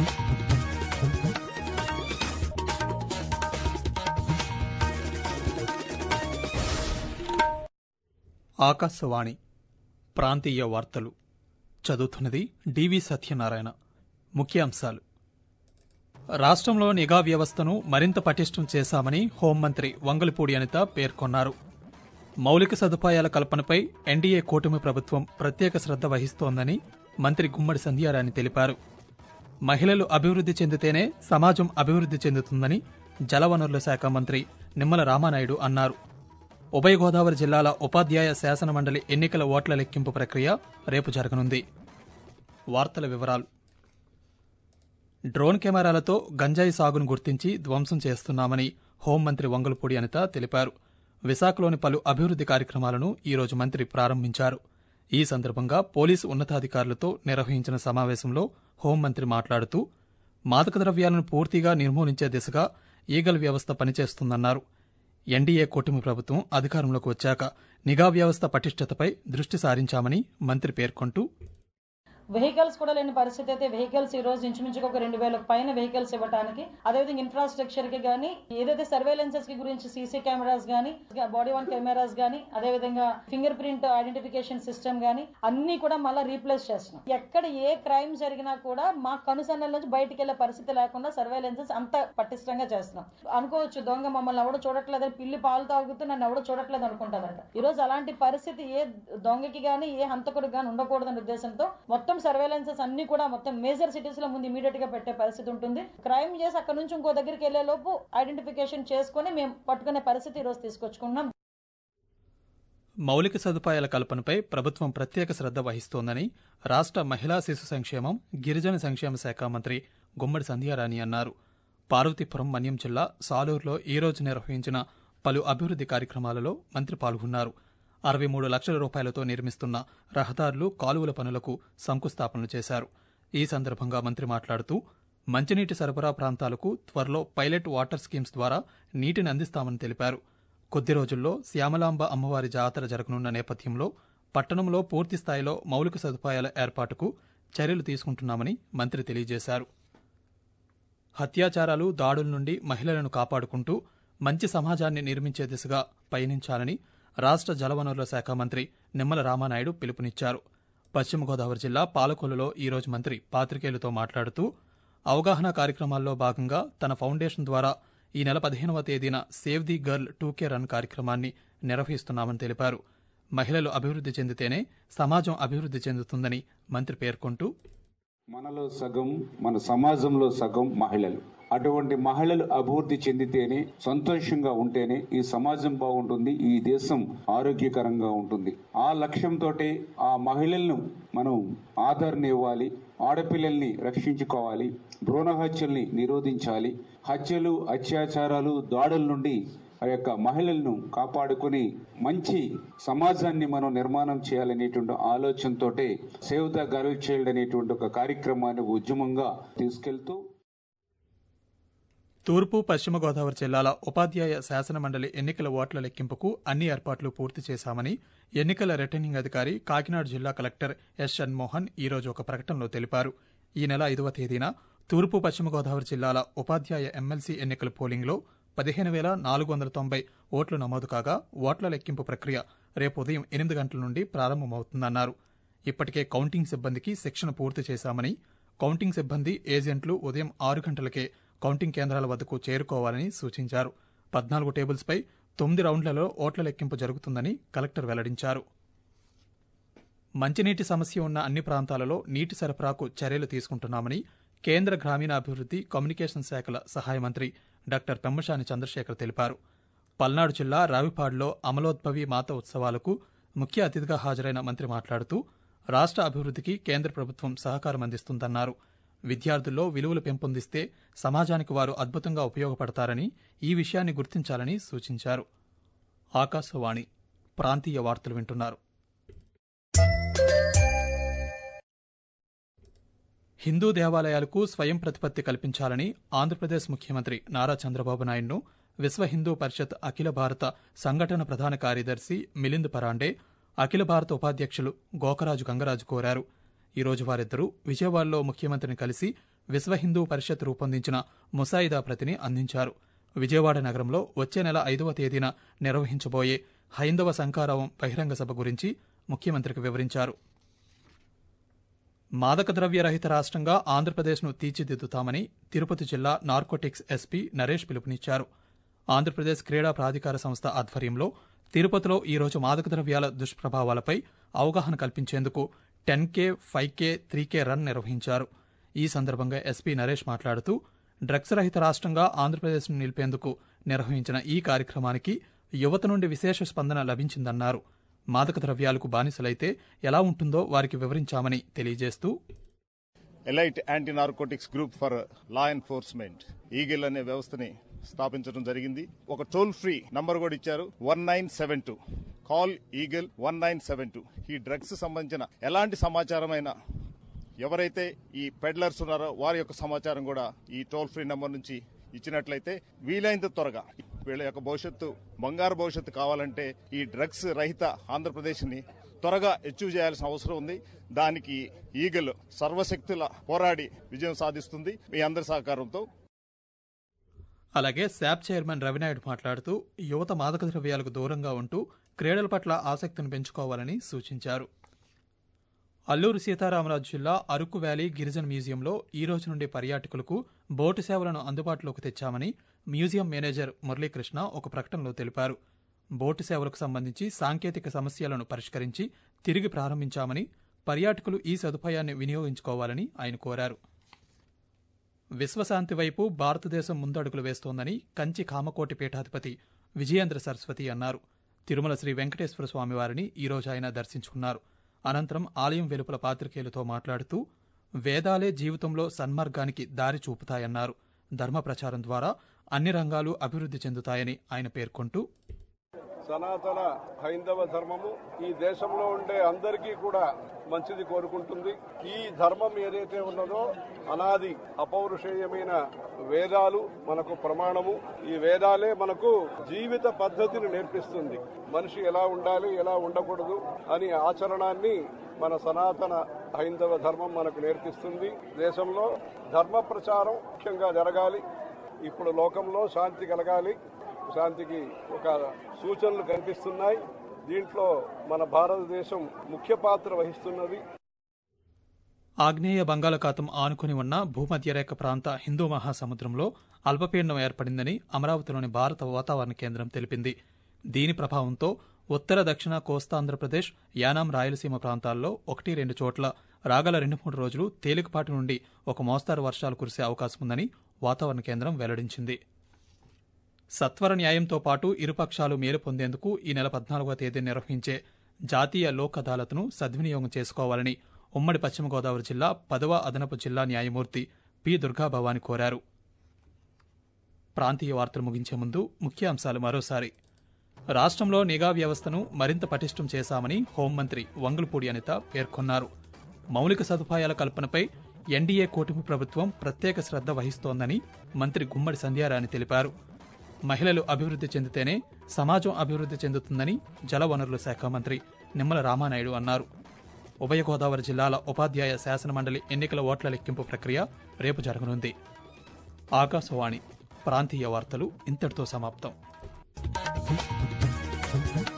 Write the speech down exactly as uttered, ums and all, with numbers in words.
ఆకాశవాణి ప్రాంతీయ వార్తలు చదువుతున్నది డివి సత్యనారాయణ. ముఖ్యాంశాలు: రాష్ట్రంలో నిఘా వ్యవస్థను మరింత పటిష్టం చేశామని హోంమంత్రి వంగలపూడి అనిత పేర్కొన్నారు. మౌలిక సదుపాయాల కల్పనపై ఎన్డీఏ కూటమి ప్రభుత్వం ప్రత్యేక శ్రద్ధ వహిస్తోందని మంత్రి గుమ్మడి సంధ్యారాణి తెలిపారు. మహిళలు అభివృద్ది చెందితేనే సమాజం అభివృద్ది చెందుతుందని జలవనరుల శాఖ మంత్రి నిమ్మల రామానాయుడు అన్నారు. ఉభయ గోదావరి జిల్లాల ఉపాధ్యాయ శాసనమండలి ఎన్నికల ఓట్ల లెక్కింపు ప్రక్రియ రేపు జరగనుంది. వార్తల వివరాలు: డ్రోన్ కెమెరాలతో గంజాయి సాగును గుర్తించి ధ్వంసం చేస్తున్నామని హోంమంత్రి వంగలపూడి అనిత తెలిపారు. విశాఖలోని పలు అభివృద్ది కార్యక్రమాలను ఈరోజు మంత్రి ప్రారంభించారు. ఈ సందర్భంగా పోలీసు ఉన్నతాధికారులతో నిర్వహించిన సమావేశంలో హోంమంత్రి మాట్లాడుతూ మాదక ద్రవ్యాలను పూర్తిగా నిర్మూలించే దిశగా ఈగల్ వ్యవస్థ పనిచేస్తుందన్నారు. ఎన్డీఏ కూటమి ప్రభుత్వం అధికారంలోకి వచ్చాక నిఘా వ్యవస్థ పటిష్టతపై దృష్టి సారించామని మంత్రి పేర్కొంటూ, వెహికల్స్ కూడా లేని పరిస్థితి అయితే వెహికల్స్ ఈ రోజు ఇంచుమించుగా ఒక రెండు వేలకు పైన వెహికల్స్ ఇవ్వడానికి, అదేవిధంగా ఇన్ఫ్రాస్ట్రక్చర్ కి గానీ, ఏదైతే సర్వేలెన్సెస్ కి గురించి సీసీ కెమెరాస్ గానీ, బాడీ వన్ కెమెరాస్ గానీ, అదేవిధంగా ఫింగర్ ప్రింట్ ఐడెంటిఫికేషన్ సిస్టమ్ గానీ అన్ని కూడా మళ్ళీ రీప్లేస్ చేస్తున్నాం. ఎక్కడ ఏ క్రైమ్ జరిగినా కూడా మా కనుసన్నల నుంచి బయటికి వెళ్లే పరిస్థితి లేకుండా సర్వేలెన్సెస్ అంత పటిష్టంగా చేస్తున్నాం. అనుకోవచ్చు దొంగ మమ్మల్ని ఎవడో చూడట్లేదని, పిల్లి పాలు తాగుతూ నన్ను ఎవడో చూడట్లేదు అనుకుంటారంట. ఈ రోజు అలాంటి పరిస్థితి ఏ దొంగకి గానీ ఏ హంతకుడికి గానీ ఉండకూడదనే ఉద్దేశంతో మొత్తం సర్వేలెన్సెస్ అన్ని కూడా మొత్తం మేజర్ సిటీస్ లో ముందు ఇమీడియట్ గా పెట్టే పరిస్థితి ఉంటుంది. క్రైమ్ చేసి అక్కడ నుంచి ఇంకో దగ్గరికి వెళ్లే లోపు ఐడెంటిఫికేషన్ చేసుకుని మేము పట్టుకునే పరిస్థితి ఈ రోజు తీసుకొచ్చుకున్నాం. మౌలిక సదుపాయాల కల్పనపై ప్రభుత్వం ప్రత్యేక శ్రద్ధ వహిస్తోందని రాష్ట్ర మహిళా శిశు సంక్షేమం, గిరిజన సంక్షేమ శాఖ మంత్రి గుమ్మడి సంధ్యారాణి అన్నారు. పార్వతీపురం మన్యం జిల్లా సాలూరులో ఈ రోజు నిర్వహించిన పలు అభివృద్ది కార్యక్రమాలలో మంత్రి పాల్గొన్నారు. అరవై మూడు లక్షల రూపాయలతో నిర్మిస్తున్న రహదారులు, కాలువల పనులకు శంకుస్థాపనలు చేశారు. ఈ సందర్భంగా మంత్రి మాట్లాడుతూ మంచినీటి సరఫరా ప్రాంతాలకు త్వరలో పైలట్ వాటర్ స్కీమ్స్ ద్వారా నీటిని అందిస్తామని తెలిపారు. కొద్ది రోజుల్లో శ్యామలాంబ అమ్మవారి జాతర జరగనున్న నేపథ్యంలో పట్టణంలో పూర్తి స్థాయిలో మౌలిక సదుపాయాల ఏర్పాటుకు చర్యలు తీసుకుంటున్నామని మంత్రి తెలియజేశారు. హత్యాచారాలు, దాడుల నుండి మహిళలను కాపాడుకుంటూ మంచి సమాజాన్ని నిర్మించే దిశగా పయనించాలని రాష్ట్ర జలవనరుల శాఖ మంత్రి నిమ్మల రామానాయుడు పిలుపునిచ్చారు. పశ్చిమ గోదావరి జిల్లా పాలకొల్లులో ఈరోజు మంత్రి పాత్రికేయులతో మాట్లాడుతూ అవగాహన కార్యక్రమాల్లో భాగంగా తన ఫౌండేషన్ ద్వారా ఈ నెల పదిహేనవ తేదీన save the girl two K run కార్యక్రమాన్ని నిర్వహిస్తున్నామని తెలిపారు. మహిళలు అభివృద్ది చెందితేనే సమాజం అభివృద్ది చెందుతుందని మంత్రి పేర్కొంటూ, మనలో సగం, మన సమాజంలో సగం మహిళలు. అటువంటి మహిళలు అభివృద్ధి చెందితేనే, సంతోషంగా ఉంటేనే ఈ సమాజం బాగుంటుంది, ఈ దేశం ఆరోగ్యకరంగా ఉంటుంది. ఆ లక్ష్యంతో ఆ మహిళలను మనం ఆదరణ ఇవ్వాలి, ఆడపిల్లల్ని రక్షించుకోవాలి, భ్రూణ హత్యల్ని నిరోధించాలి, హత్యలు, అత్యాచారాలు, దాడుల నుండి ఆ యొక్క మహిళలను కాపాడుకుని మంచి సమాజాన్ని మనం నిర్మాణం చేయాలనేటువంటి ఆలోచనతో సేవ్ ద గర్ల్ చైల్డ్ అనేటువంటి ఒక కార్యక్రమాన్ని ఉద్యమంగా తీసుకెళ్తూ తూర్పు, పశ్చిమ గోదావరి జిల్లాల ఉపాధ్యాయ శాసనమండలి ఎన్నికల ఓట్ల లెక్కింపుకు అన్ని ఏర్పాట్లు పూర్తి చేశామని ఎన్నికల రిటర్నింగ్ అధికారి, కాకినాడ జిల్లా కలెక్టర్ ఎస్ షణ్మోహన్ ఈరోజు ఒక ప్రకటనలో తెలిపారు. ఈ నెల ఐదవ తేదీన తూర్పు, పశ్చిమ గోదావరి జిల్లాల ఉపాధ్యాయ ఎమ్మెల్సీ ఎన్నికల పోలింగ్లో పదిహేను వేల నాలుగు వందల తొంభై ఓట్లు నమోదు కాగా ఓట్ల లెక్కింపు ప్రక్రియ రేపు ఉదయం ఎనిమిది గంటల నుండి ప్రారంభమవుతుందన్నారు. ఇప్పటికే కౌంటింగ్ సిబ్బందికి శిక్షణ పూర్తి చేశామని, కౌంటింగ్ సిబ్బంది, ఏజెంట్లు ఉదయం ఆరు గంటలకే కౌంటింగ్ కేంద్రాల వద్దకు చేరుకోవాలని సూచించారు. పద్నాలుగు టేబుల్స్పై తొమ్మిది రౌండ్లలో ఓట్ల లెక్కింపు జరుగుతుందని కలెక్టర్ వెల్లడించారు. మంచినీటి సమస్య ఉన్న అన్ని ప్రాంతాలలో నీటి సరఫరాకు చర్యలు తీసుకుంటున్నామని కేంద్ర గ్రామీణాభివృద్ది, కమ్యూనికేషన్ శాఖల సహాయ మంత్రి డాక్టర్ పెమ్మసాని చంద్రశేఖర్ తెలిపారు. పల్నాడు జిల్లా రావిపాడులో అమలోద్భవి మాత ఉత్సవాలకు ముఖ్య అతిథిగా హాజరైన మంత్రి మాట్లాడుతూ రాష్ట్ర అభివృద్దికి కేంద్ర ప్రభుత్వం సహకారం అందిస్తుందన్నారు. విద్యార్థుల్లో విలువలు పెంపొందిస్తే సమాజానికి వారు అద్భుతంగా ఉపయోగపడతారని, ఈ విషయాన్ని గుర్తించాలని సూచించారు. ఆకాశవాణి ప్రాంతీయ వార్తలు వింటున్నారు. హిందూ దేవాలయాలకు స్వయం ప్రతిపత్తి కల్పించాలని ఆంధ్రప్రదేశ్ ముఖ్యమంత్రి నారా చంద్రబాబు నాయుడును విశ్వ హిందూ పరిషత్ అఖిల భారత సంఘటన ప్రధాన కార్యదర్శి మిలింద్ పరాండే, అఖిల భారత ఉపాధ్యక్షులు గోకరాజు గంగరాజు కోరారు. ఈరోజు వారిద్దరూ విజయవాడలో ముఖ్యమంత్రిని కలిసి విశ్వ హిందూ పరిషత్ రూపొందించిన ముసాయిదా ప్రతిని అందించారు. విజయవాడ నగరంలో వచ్చే నెల ఐదవ తేదీన నిర్వహించబోయే హైందవ శంఖారావం బహిరంగ సభ గురించి ముఖ్యమంత్రికి వివరించారు. మాదక ద్రవ్య రహిత రాష్ట్రంగా ఆంధ్రప్రదేశ్ను తీర్చిదిద్దుతామని తిరుపతి జిల్లా నార్కోటిక్స్ ఎస్పీ నరేష్ పిలుపునిచ్చారు. ఆంధ్రప్రదేశ్ క్రీడా ప్రాధికార సంస్థ ఆధ్వర్యంలో తిరుపతిలో ఈరోజు మాదక ద్రవ్యాల దుష్ప్రభావాలపై అవగాహన కల్పించేందుకు ten K five K three K run నిర్వహించారు. ఈ సందర్భంగా ఎస్పీ నరేష్ మాట్లాడుతూ డ్రగ్స్ రహిత రాష్ట్రంగా ఆంధ్రప్రదేశ్ను నిలిపేందుకు నిర్వహించిన ఈ కార్యక్రమానికి యువత నుండి విశేష స్పందన లభించిందన్నారు. మాదక ద్రవ్యాలకు బానిసలైతే ఎలా ఉంటుందో వారికి వివరించామని తెలియజేస్తూ elite anti narcotics group for law enforcement eagle అనే వ్యవస్థని స్థాపించడం జరిగింది. ఒక టోల్ ఫ్రీ నంబర్ కూడా ఇచ్చారు, one nine seven two call eagle one nine seven two. ఈ డ్రగ్స్ సంబంధించిన ఎలాంటి సమాచారం అయినా ఎవరైతే ఈ పెడ్లర్స్ ఉన్నారో వారి యొక్క సమాచారం కూడా ఈ టోల్ ఫ్రీ నంబర్ నుంచి ఇచ్చినట్లయితే వీలైనంత త్వరగా వీళ్ళ యొక్క భవిష్యత్తు బంగారు భవిష్యత్తు కావాలంటే ఈ డ్రగ్స్ రహిత ఆంధ్రప్రదేశ్ ని త్వరగా అచీవ్ చేయాల్సిన అవసరం ఉంది. దానికి ఈగల్ సర్వశక్తుల పోరాడి విజయం సాధిస్తుంది మీ అందరి సహకారంతో. అలాగే శాప్ చైర్మన్ రవినాయుడు మాట్లాడుతూ యువత మాదక ద్రవ్యాలకు దూరంగా ఉంటూ క్రీడల పట్ల ఆసక్తిని పెంచుకోవాలని సూచించారు. అల్లూరు సీతారామరాజు జిల్లా అరకు వ్యాలీ గిరిజన మ్యూజియంలో ఈ రోజు నుండి పర్యాటకులకు బోటు సేవలను అందుబాటులోకి తెచ్చామని మ్యూజియం మేనేజర్ మురళీకృష్ణ ఒక ప్రకటనలో తెలిపారు. బోటు సేవలకు సంబంధించి సాంకేతిక సమస్యలను పరిష్కరించి తిరిగి ప్రారంభించామని, పర్యాటకులు ఈ సదుపాయాన్ని వినియోగించుకోవాలని ఆయన కోరారు. విశ్వశాంతి వైపు భారతదేశం ముందడుగులు వేస్తోందని కంచి కామకోటి పీఠాధిపతి విజయేంద్ర సరస్వతి అన్నారు. తిరుమల శ్రీ వెంకటేశ్వర స్వామివారిని ఈరోజు ఆయన దర్శించుకున్నారు. అనంతరం ఆలయం వెలుపల పాత్రికేయులతో మాట్లాడుతూ వేదాలే జీవితంలో సన్మార్గానికి దారి చూపుతాయన్నారు. ధర్మ ప్రచారం ద్వారా అన్ని రంగాలు అభివృద్ధి చెందుతాయని ఆయన పేర్కొంటూ సనాతన హైందవ ధర్మము ఈ దేశంలో ఉండే అందరికీ కూడా మంచిది కోరుకుంటుంది. ఈ ధర్మం ఏదైతే ఉన్నదో అనాది అపౌరుషేయమైన వేదాలు మనకు ప్రమాణము. ఈ వేదాలే మనకు జీవిత పద్ధతిని నేర్పిస్తుంది. మనిషి ఎలా ఉండాలి, ఎలా ఉండకూడదు అని ఆచరణాన్ని మన సనాతన హైందవ ధర్మం మనకు నేర్పిస్తుంది. దేశంలో ధర్మ ప్రచారం ముఖ్యంగా జరగాలి. ఇప్పుడు లోకంలో శాంతి కలగాలి. శాంతికి ఒక సూచనలు కనిపిస్తున్నాయి. దీంట్లో మన భారతదేశం ముఖ్య పాత్ర వహిస్తున్నది. ఆగ్నేయ బంగాళాఖాతం ఆనుకుని ఉన్న భూమధ్యరేఖ ప్రాంత హిందూ మహాసముద్రంలో అల్పపీడనం ఏర్పడిందని అమరావతిలోని భారత వాతావరణ కేంద్రం తెలిపింది. దీని ప్రభావంతో ఉత్తర దక్షిణ కోస్తాంధ్రప్రదేశ్, యానాం, రాయలసీమ ప్రాంతాల్లో ఒకటి రెండు చోట్ల రాగల రెండు మూడు రోజులు తేలికపాటి నుండి ఒక మోస్తారు వర్షాలు కురిసే అవకాశం ఉందని వాతావరణ కేంద్రం వెల్లడించింది. సత్వర న్యాయంతో పాటు ఇరుపక్షాలు మేలు పొందేందుకు ఈ నెల పద్నాలుగవ తేదీ నిర్వహించే జాతీయ లోక్ అదాలత్ను సద్వినియోగం చేసుకోవాలని ఉమ్మడి పశ్చిమ గోదావరి జిల్లా పదవ అదనపు జిల్లా న్యాయమూర్తి పి దుర్గాభవాని కోరారు. ప్రాంతీయ వార్తలు ముగించే ముందు ముఖ్యాంశాలు మరోసారి. రాష్ట్రంలో నిఘా వ్యవస్థను మరింత పటిష్టం చేశామని హోంమంత్రి వంగలపూడి అనిత పేర్కొన్నారు. మౌలిక సదుపాయాల కల్పనపై ఎన్డీఏ కూటమి ప్రభుత్వం ప్రత్యేక శ్రద్ధ వహిస్తోందని మంత్రి గుమ్మడి సంధ్యారాణి తెలిపారు. మహిళలు అభివృద్ధి చెందితేనే సమాజం అభివృద్ధి చెందుతుందని జలవనరుల శాఖ మంత్రి నిమ్మల రామానాయుడు అన్నారు. ఉభయ గోదావరి జిల్లాల ఉపాధ్యాయ శాసనమండలి ఎన్నికల ఓట్ల లెక్కింపు ప్రక్రియ రేపు జరగనుంది. ఆకాశవాణి ప్రాంతీయ వార్తలు ఇంతటితో సమాప్తం.